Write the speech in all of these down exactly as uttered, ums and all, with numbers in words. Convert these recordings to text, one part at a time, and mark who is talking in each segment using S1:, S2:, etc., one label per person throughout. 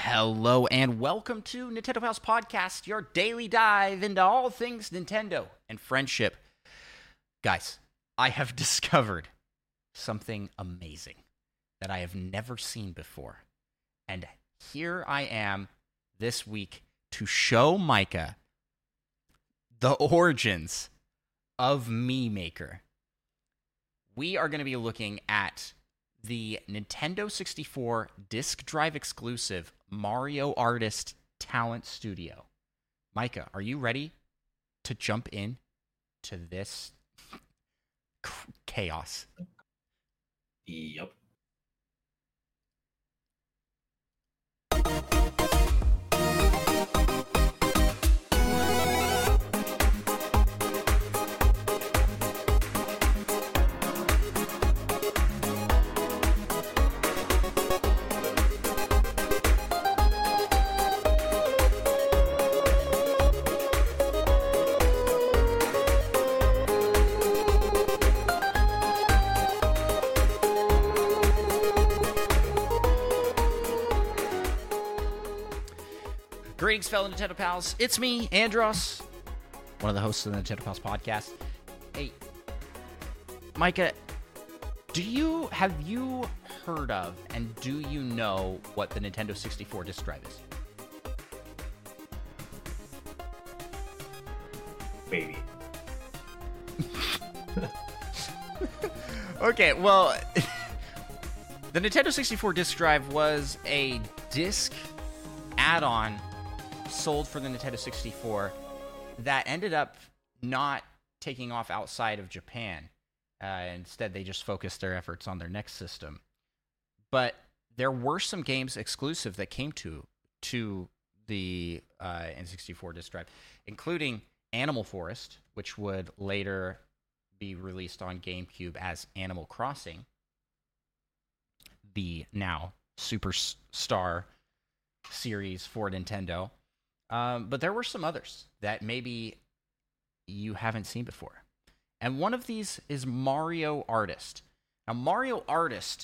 S1: Hello and welcome to Nintendo Pals Podcast, your daily dive into all things Nintendo and friendship. Guys, I have discovered something amazing that I have never seen before. And here I am this week to show Micah the origins of Mii Maker. We are going to be looking at the Nintendo sixty-four disk drive exclusive Mario Artist Talent Studio. Micah, are you ready to jump in to this chaos?
S2: Yep.
S1: Greetings, fellow Nintendo Pals. It's me, Andros, one of the hosts of the Nintendo Pals podcast. Hey, Micah, do you have you heard of and do you know what the Nintendo sixty-four disk drive is?
S2: Maybe.
S1: Okay, well, the Nintendo sixty-four disk drive was a disc add-on sold for the Nintendo sixty-four that ended up not taking off outside of Japan. Uh, instead, they just focused their efforts on their next system. But there were some games exclusive that came to to the uh, N sixty-four disk drive, including Animal Forest, which would later be released on GameCube as Animal Crossing, the now Superstar series for Nintendo. Um, but there were some others that maybe you haven't seen before. And one of these is Mario Artist. Now, Mario Artist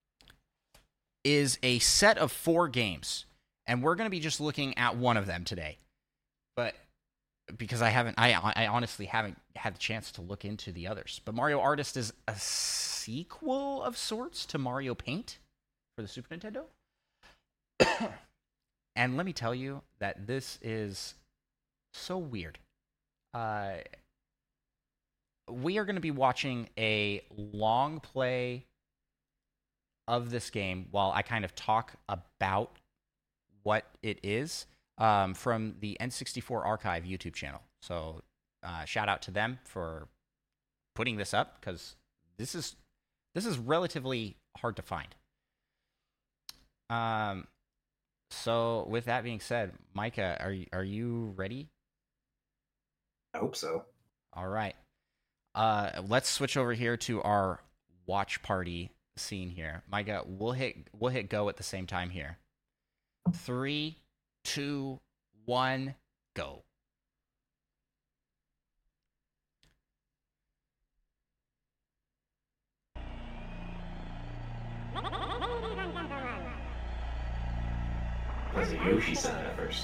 S1: is a set of four games, and we're going to be just looking at one of them today. But because I haven't, I, I honestly haven't had the chance to look into the others. But Mario Artist is a sequel of sorts to Mario Paint for the Super Nintendo. And let me tell you that this is so weird. Uh, we are going to be watching a long play of this game while I kind of talk about what it is um, from the N sixty-four Archive YouTube channel. So uh, shout out to them for putting this up, because this is this is relatively hard to find. Um. So, with that being said, Micah, are you, are you ready?
S2: I hope so.
S1: All right. Uh, let's switch over here to our watch party scene here. Micah, we'll hit we'll hit go at the same time here. Three, two, one, go.
S2: Was a Yoshi sound at first.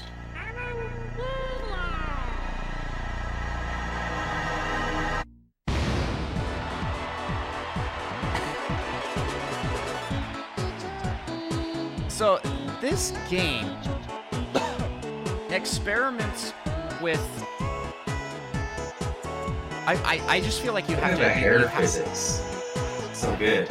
S1: So this game experiments with. I, I I just feel like you have
S2: Look
S1: to.
S2: at the hair
S1: you have-
S2: physics. So good.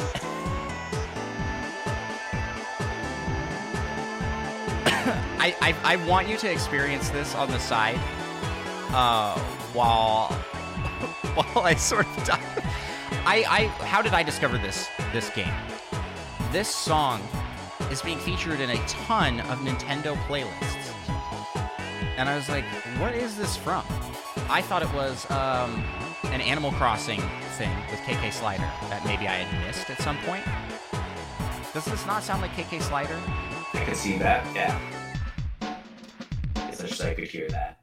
S1: I, I I want you to experience this on the side, uh, while while I sort of die. I I how did I discover this this game? This song is being featured in a ton of Nintendo playlists, and I was like, what is this from? I thought it was um, an Animal Crossing thing with K K Slider that maybe I had missed at some point. Does this not sound like K K Slider?
S2: I can see that, yeah. It's just I could hear that.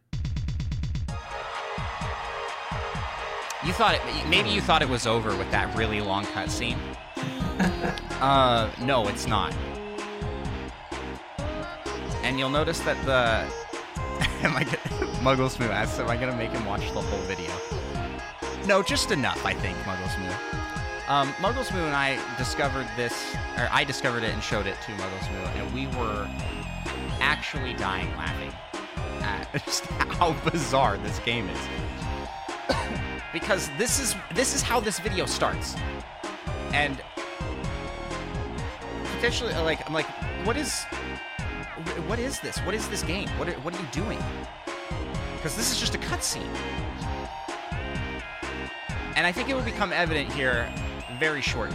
S1: You thought it, maybe you thought it was over with that really long cutscene. uh, no, it's not. and you'll notice that the am I Muggle Smooth asks, am I gonna make him watch the whole video? No, just enough, I think, Muggle Smooth. Um, Muggle Smooth and I discovered this, or I discovered it and showed it to Muggle Smooth, and we were actually dying laughing at just how bizarre this game is. Because this is this is how this video starts, and potentially, like, I'm like, what is, what is this? What is this game? What are, what are you doing? Because this is just a cutscene, and I think it will become evident here very shortly.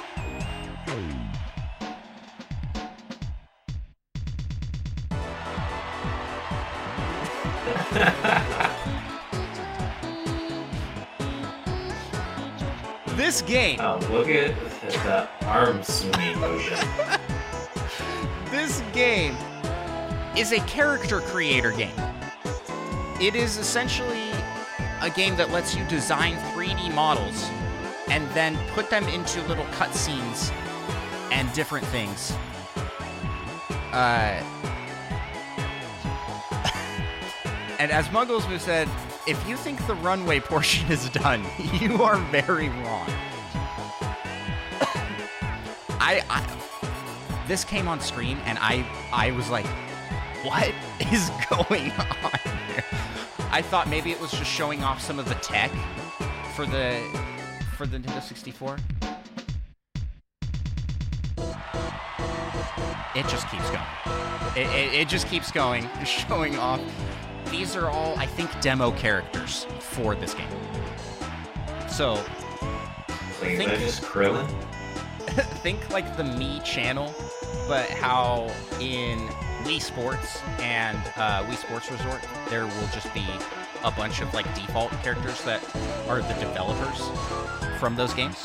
S1: This game.
S2: Oh, look at the arm swinging motion.
S1: This game is a character creator game. It is essentially a game that lets you design three D models and then put them into little cutscenes and different things. Uh, and as Muggles have said, if you think the runway portion is done, you are very wrong. I, I this came on screen and I I was like, what is going on here? I thought maybe it was just showing off some of the tech for the for the Nintendo sixty-four. It just keeps going. It, it, it just keeps going, showing off. These are all, I think, demo characters for this game. So,
S2: Like,
S1: think,
S2: is that just Krillin?
S1: think like the Mii channel, but how in Wii Sports and uh, Wii Sports Resort, there will just be a bunch of like default characters that are the developers from those games.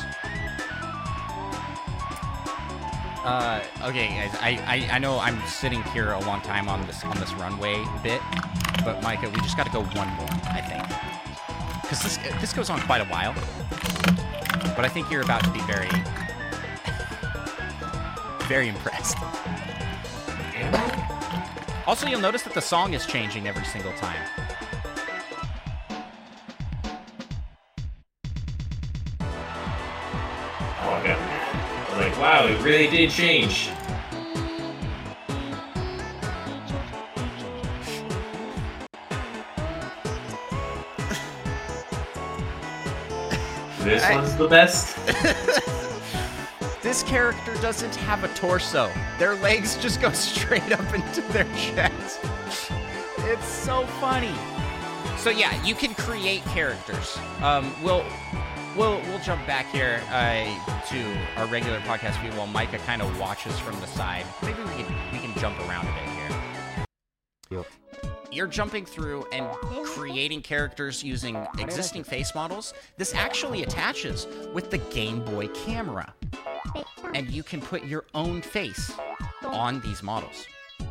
S1: Uh, okay, guys, I, I, I know I'm sitting here a long time on this on this runway bit, but Micah, we just got to go one more, I think, because this this goes on quite a while. But I think you're about to be very, very impressed. Also, you'll notice that the song is changing every single time.
S2: Oh, I got I was like, wow, it really did change. This
S1: I-
S2: one's the best.
S1: This character doesn't have a torso. Their legs just go straight up into their chest. It's so funny. So yeah, you can create characters. Um, we'll we'll we'll jump back here uh, to our regular podcast view while Micah kind of watches from the side. Maybe we can we can jump around a bit here.
S3: Yep.
S1: You're jumping through and creating characters using existing face models. This actually attaches with the Game Boy camera. And you can put your own face on these models.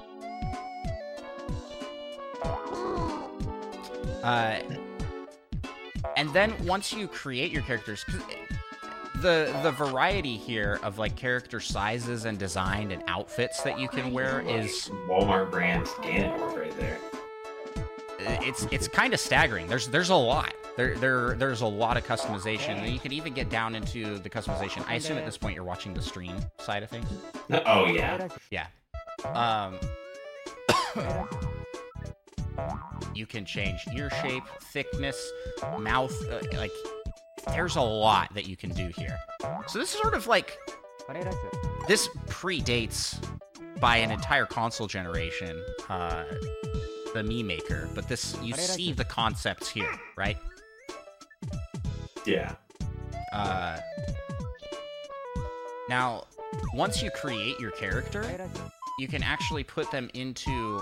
S1: Uh, and then once you create your characters, 'cause the the variety here of like character sizes and design and outfits that you can wear is
S2: Walmart brand Ganondorf right there.
S1: it's it's kind of staggering. There's there's a lot. There there there's a lot of customization. And you could even get down into the customization. I assume at this point you're watching the stream side of things.
S2: Oh yeah.
S1: Yeah. Um. You can change ear shape, thickness, mouth. Uh, like, there's a lot that you can do here. So this is sort of like this predates by an entire console generation. Uh, the Mii Maker, but this you see the concepts here, right?
S2: Yeah.
S1: Uh, now, once you create your character, you can actually put them into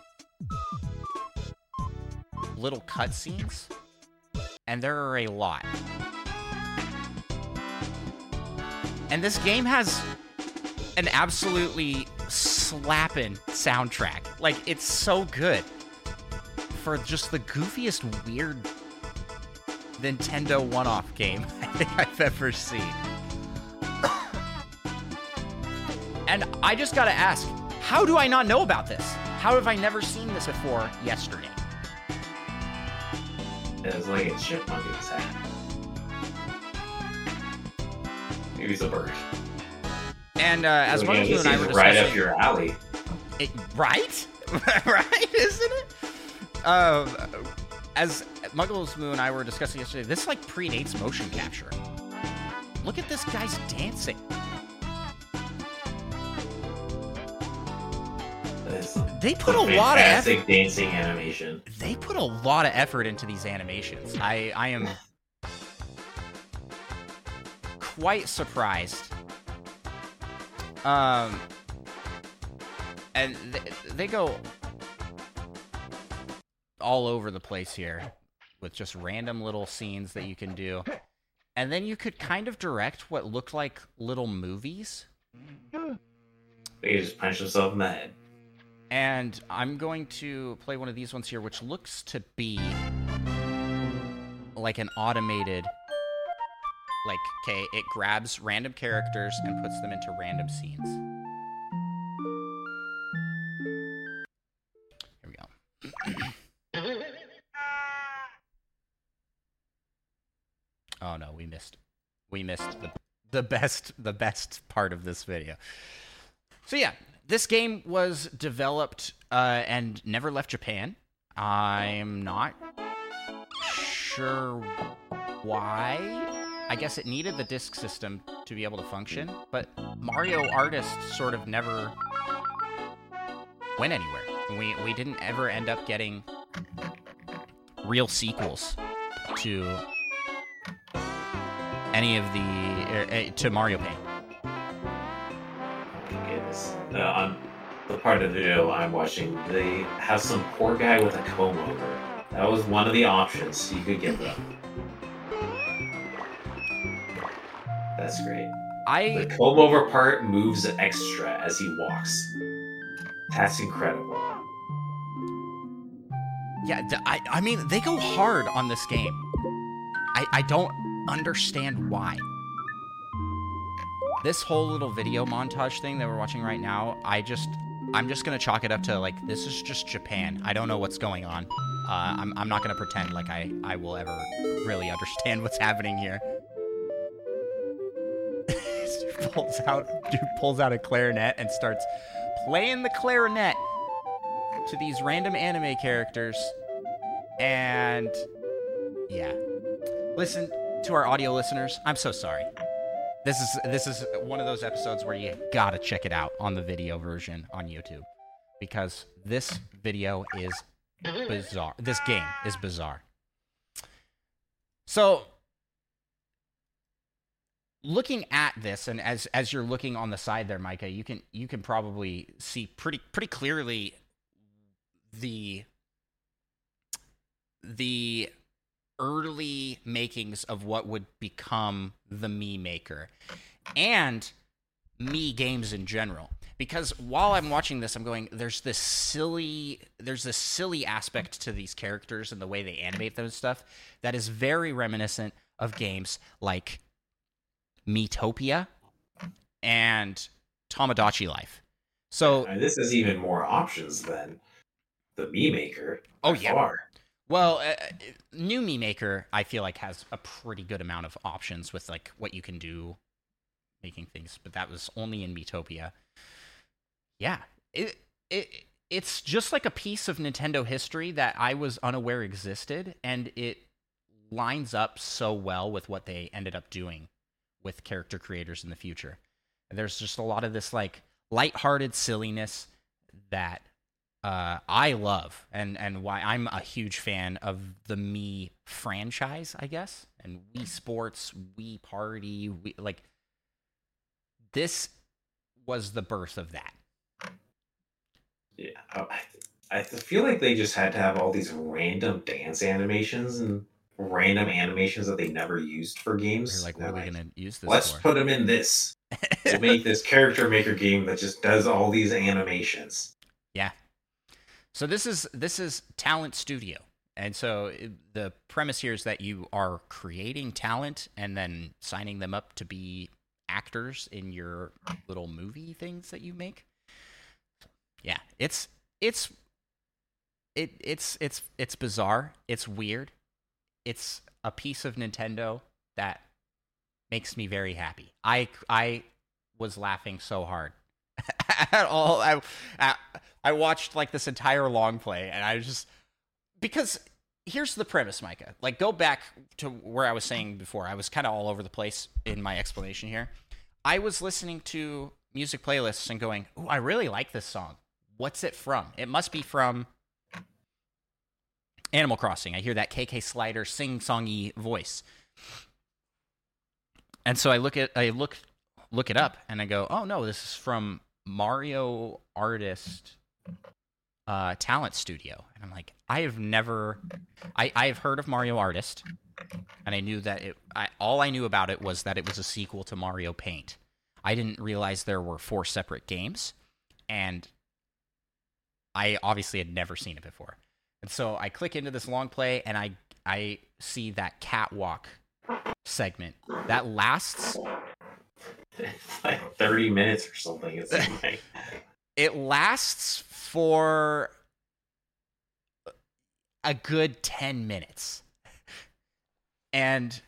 S1: little cutscenes, and there are a lot. And this game has an absolutely slapping soundtrack. Like, it's so good for just the goofiest, weird Nintendo one-off game I think I've ever seen. And I just gotta ask, how do I not know about this? How have I never seen this before yesterday?
S2: It was like a chipmunk in his hat. Maybe it's a bird.
S1: And uh, as
S2: Well,
S1: Muggles
S2: yeah,
S1: Moon and I
S2: this
S1: were
S2: is right
S1: discussing...
S2: up your alley.
S1: It, right? Right? Isn't it? Um, as Muggles Moon and I were discussing yesterday, this like predates motion capture. Look at this guy's dancing.
S2: It's
S1: They put
S2: a
S1: a lot of effort.
S2: fantastic dancing animation.
S1: They put a lot of effort into these animations. I I am quite surprised. Um, and they, they go all over the place here with just random little scenes that you can do. And then you could kind of direct what looked like little movies.
S2: They just punch himself in the head.
S1: And I'm going to play one of these ones here, which looks to be like an automated, like, okay, it grabs random characters and puts them into random scenes. Here we go. Oh no, we missed, we missed the the best the best part of this video. So yeah, this game was developed uh, and never left Japan. I'm not sure why. I guess it needed the disc system to be able to function, but Mario Artist sort of never went anywhere. We we didn't ever end up getting real sequels to any of the uh, to Mario Paint.
S2: Goodness. Uh, on the part of the video I'm watching, they have some poor guy with a comb over. That was one of the options you could give them. That's great.
S1: I
S2: The comb over part moves extra as he walks. That's incredible.
S1: yeah, th- I I mean they go hard on this game. I I don't understand why. This whole little video montage thing that we're watching right now, I just, I'm just gonna chalk it up to like, this is just Japan. I don't know what's going on. Uh, I'm, I'm not gonna pretend like I, I will ever really understand what's happening here. Dude pulls out, dude pulls out a clarinet and starts playing the clarinet to these random anime characters. And yeah, listen to our audio listeners. I'm so sorry. This is this is one of those episodes where you gotta check it out on the video version on YouTube, because this video is bizarre. This game is bizarre. So, looking at this, and as as you're looking on the side there, Micah, you can you can probably see pretty pretty clearly the the early makings of what would become the Mii Maker and Mii games in general. Because while I'm watching this, I'm going, there's this silly, there's this silly aspect to these characters and the way they animate them and stuff that is very reminiscent of games like Miitopia and Tamagotchi Life. So
S2: And this is even more options than the Mii Maker.
S1: Oh,
S2: by
S1: yeah.
S2: far.
S1: Well, uh, new Mii Maker, I feel like, has a pretty good amount of options with like what you can do making things, but that was only in Miitopia. Yeah, it it it's just like a piece of Nintendo history that I was unaware existed, and it lines up so well with what they ended up doing with character creators in the future. And there's just a lot of this like lighthearted silliness that Uh, I love, and, and why I'm a huge fan of the Mii franchise, I guess, and Wii Sports, Wii Party, Wii, like, this was the birth of that.
S2: Yeah, I, I feel like they just had to have all these random dance animations and random animations that they never used for games.
S1: You're like, what
S2: And
S1: are we
S2: like,
S1: going to use this
S2: let's
S1: for?
S2: put them in this. We'll make this character maker game that just does all these animations.
S1: Yeah. So this is this is Talent Studio. And so it, the premise here is that you are creating talent and then signing them up to be actors in your little movie things that you make. Yeah, it's it's it it's it's it's bizarre. It's weird. It's a piece of Nintendo that makes me very happy. I I was laughing so hard at all. I, I I watched like this entire long play, and I was just because here's the premise, Micah. Like, go back to where I was saying before. I was kind of all over the place in my explanation here. I was listening to music playlists and going, "Ooh, I really like this song. What's it from? It must be from Animal Crossing." I hear that K K Slider sing-songy voice. And so I look at I look look it up and I go, "Oh no, this is from Mario Artist uh, Talent Studio." And I'm like, I have never I I have heard of Mario Artist, and I knew that it I, all I knew about it was that it was a sequel to Mario Paint. I didn't realize there were four separate games, and I obviously had never seen it before. And so I click into this long play, and I I see that catwalk segment that lasts
S2: It's like thirty minutes or something. It's like...
S1: It lasts for a good ten minutes, and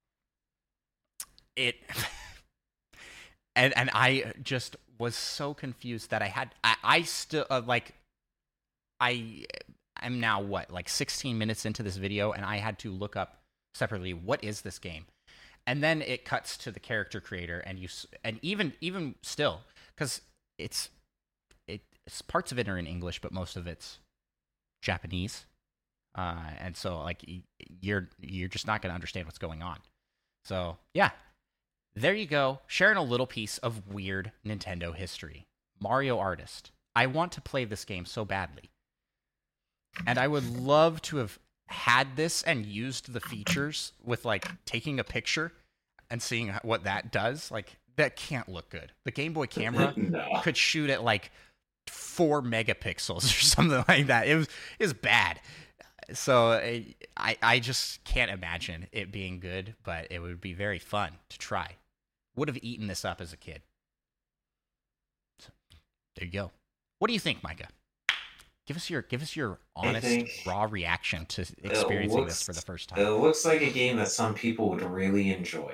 S1: it and and I just was so confused that I had I, I still uh, like I am now what like sixteen minutes into this video, and I had to look up separately, what is this game? And then it cuts to the character creator, and you and even even still, because it's it it's, parts of it are in English, but most of it's Japanese, uh, and so like you're you're just not going to understand what's going on. So yeah, there you go, sharing a little piece of weird Nintendo history. Mario Artist. I want to play this game so badly, and I would love to have had this and used the features with like taking a picture and seeing what that does. Like, that can't look good. The Game Boy camera no. could shoot at like four megapixels or something like that. It was it was bad. So I I just can't imagine it being good, but it would be very fun to try. Would have eaten this up as a kid. So, there you go. What do you think, Micah? Give us your give us your honest, raw reaction to experiencing looks, this for the first time.
S2: It looks like a game that some people would really enjoy.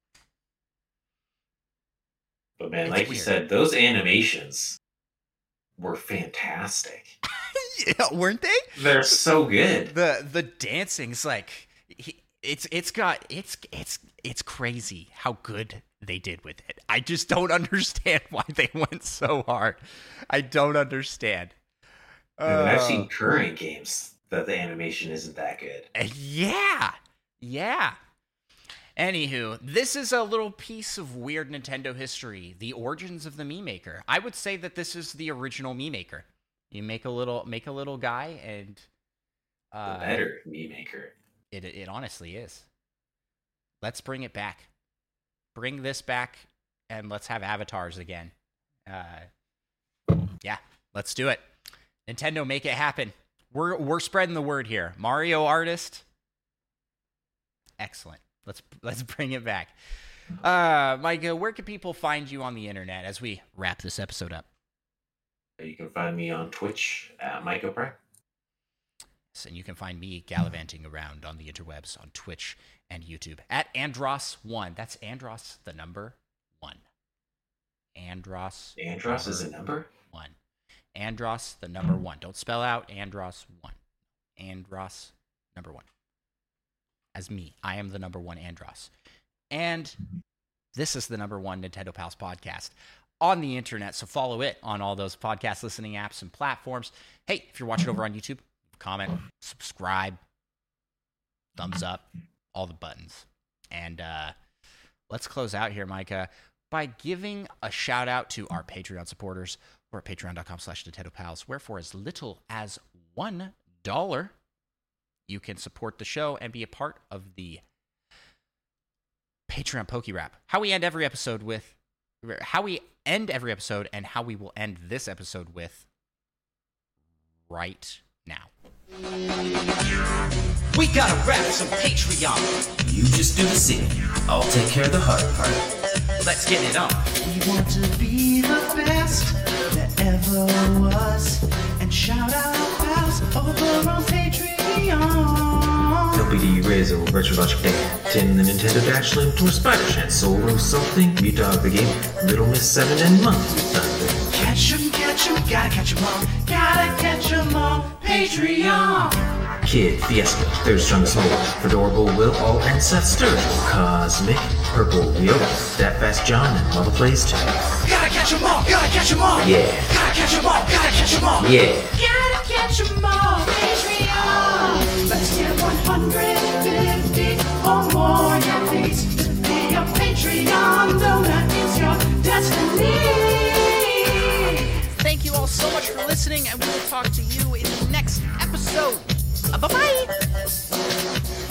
S2: But man, it's like weird. You said, those animations were fantastic.
S1: Yeah, weren't they?
S2: They're so good.
S1: The the dancing's like he, it's it's got it's it's it's crazy how good they did with it. I just don't understand why they went so hard. I don't understand.
S2: And I've seen current games that the animation isn't that good.
S1: Yeah, yeah. Anywho, this is a little piece of weird Nintendo history. The origins of the Mii Maker. I would say that this is the original Mii Maker. You make a little, make a little guy, and uh,
S2: the better Mii Maker.
S1: It it honestly is. Let's bring it back. Bring this back, and let's have avatars again. Uh, yeah, let's do it. Nintendo, make it happen. We're we're spreading the word here. Mario Artist, excellent. Let's let's bring it back. Uh, Micah, where can people find you on the internet as we wrap this episode up?
S2: You can find me on Twitch at Micah Prime.
S1: Yes, and you can find me gallivanting around on the interwebs on Twitch and YouTube at Andros one. That's Andros, the number one. Andros.
S2: Andros is a number?
S1: One. Andros, the number one. Don't spell out Andros one. Andros, number one. As me, I am the number one Andros. And this is the number one Nintendo Pals podcast on the internet. So follow it on all those podcast listening apps and platforms. Hey, if you're watching over on YouTube, comment, subscribe, thumbs up, all the buttons. And uh, let's close out here, Micah, by giving a shout out to our Patreon supporters. We're at patreon.com slash Nintendo Pals, where for as little as one dollar, you can support the show and be a part of the Patreon Poke Rap. How we end every episode with, how we end every episode and how we will end this episode with right now.
S3: We gotta rap some Patreon. You just do the singing. I'll take care of the hard part. Let's get it on. We want to be the best there ever was, and
S2: Retrologic Dan, Tim the Nintendo Dash Limb, Tor Spider Shan, Solo Something, Mute Dog the Game, Little Miss Seven, and Monkey Thunder.
S3: Catch 'em, catch 'em, gotta catch 'em all. Gotta catch 'em all. Patreon.
S2: Kid, Fiesta, Third Strongest Mole, Fedorable Will, All, and Seth Sturgill, Cosmic, Purple, Yoda, That Fast John, and Mother Plays too.
S3: Gotta catch 'em all. Gotta catch 'em all.
S2: Yeah.
S3: Gotta catch 'em all. Gotta catch 'em all.
S2: Yeah.
S3: Gotta catch 'em all. Patreon. Let's get one hundred fifty or more your feet to be a Patreon. Though that is your destiny.
S1: Thank you all so much for listening, and we will talk to you in the next episode. Uh, bye-bye.